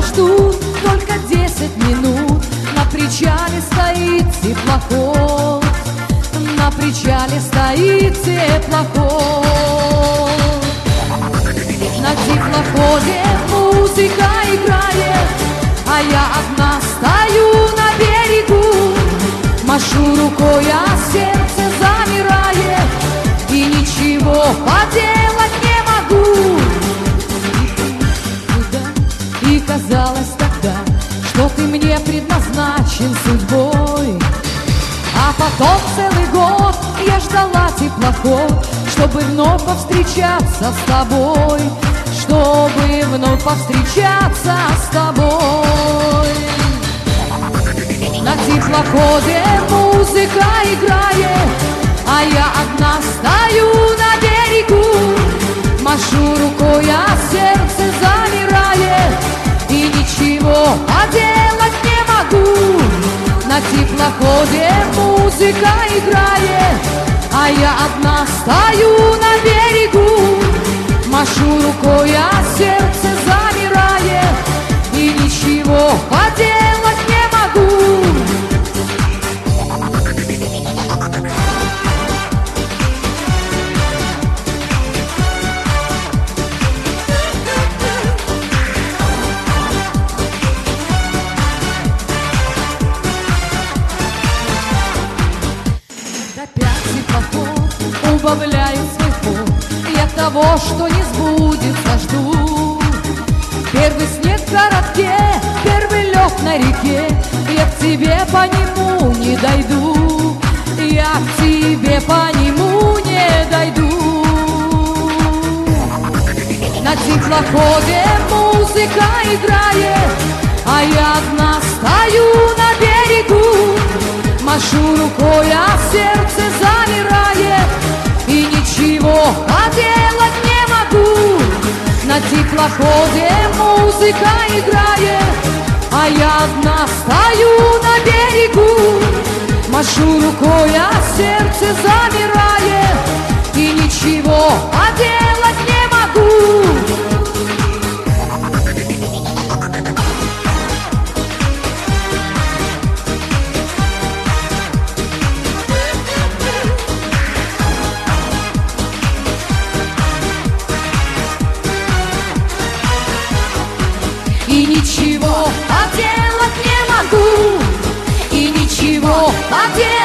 ждут только 10 минут. На причале стоит теплоход, на причале стоит теплоход. На теплоходе музыка играет, а я одна стою на берегу. Машу рукой, а сердце замирает, и ничего поделать не могу. И казалось тогда, что ты мне предназначен судьбой. А потом целый год я ждала теплоход, чтобы вновь повстречаться с тобой, чтобы вновь повстречаться с тобой. На теплоходе музыка играет, а я одна стою на берегу. Машу рукой, а сердце замирает, и ничего поделать не могу. На теплоходе музыка играет, а я одна стою на берегу. Машу рукой, а сердце замирает, и ничего поделать не могу. Убавляю свой ход, я того, что не сбудется, жду. Первый снег в городке, первый лед на реке, я к тебе по нему не дойду, я к тебе по нему не дойду. На теплоходе музыка играет, а я одна стою на берегу. Машу рукой, а сердце замирает, и ничего поделать не могу. На теплоходе музыка играет, а я одна стою на берегу. Машу рукой, а сердце замирает, и ничего поделать не могу. И ничего поделать не могу, и ничего поделать